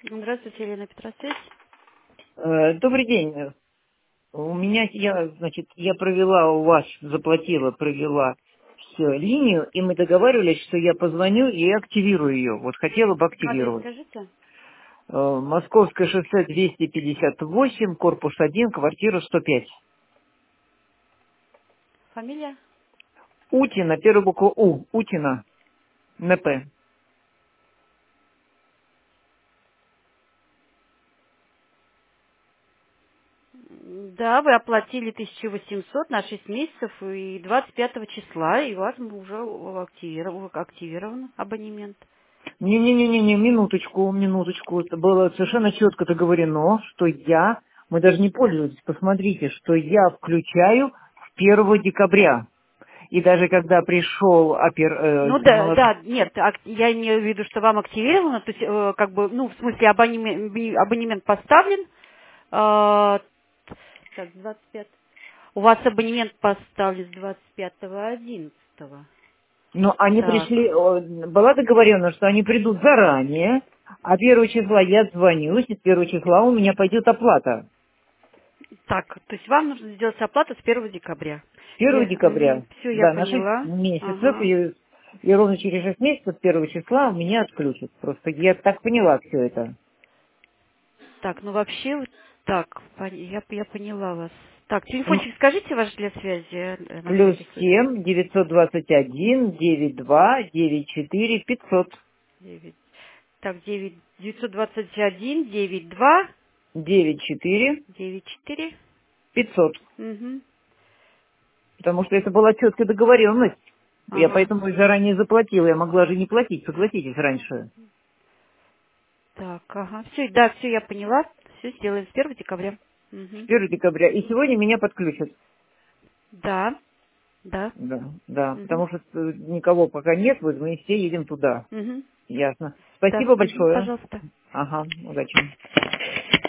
Здравствуйте, Елена Петросвязь. Добрый день. У меня, я провела у вас, провела всю линию, и мы договаривались, что я позвоню и активирую ее. Вот хотела бы Адрес активировать. скажите. Московское шоссе 258, корпус 1, квартира 105. Фамилия? Утина, первая буква У, Утина, НП. Да, вы оплатили 1800 на 6 месяцев и 25 числа, и у вас уже активирован абонемент. Не, минуточку. Это было совершенно четко договорено, что мы даже не пользовались, посмотрите, что я включаю с 1 декабря. И даже когда пришел Ну да, молодой... да, нет, я имею в виду, что вам активировано, то есть как бы, ну, в смысле абонемент поставлен. Так, 25. У вас абонемент поставлен с 25.11. Но они пришли, Так. была договоренность, что они придут заранее, а 1 числа я звонюсь, и с 1 числа у меня пойдет оплата. Так, то есть вам нужно сделать оплату с 1 декабря. С 1 декабря, Все, я да, на 6 поняла. месяцев, Ага. и ровно через 6 месяцев, с 1 числа, у меня отключат. Просто я так поняла все это. Так, ну вообще, так, я поняла вас. Так, М, телефончик скажите ваш для связи, на Плюс всякий случай. 7 921 92 94 500 9. Так, 9, 921, 92, 94 94. 500. Угу. Потому что это была четкая договоренность. Я Ага. поэтому и заранее заплатила. Я могла же не платить, согласитесь, раньше. Так, ага. Все, да, все, я поняла. Все сделаем с 1 декабря. С Угу. 1 декабря. И сегодня меня подключат. Да, да. Да. Угу. Потому что никого пока нет, вот мы все едем туда. Угу. Ясно. Да, Спасибо угу, большое. пожалуйста. Ага, удачи.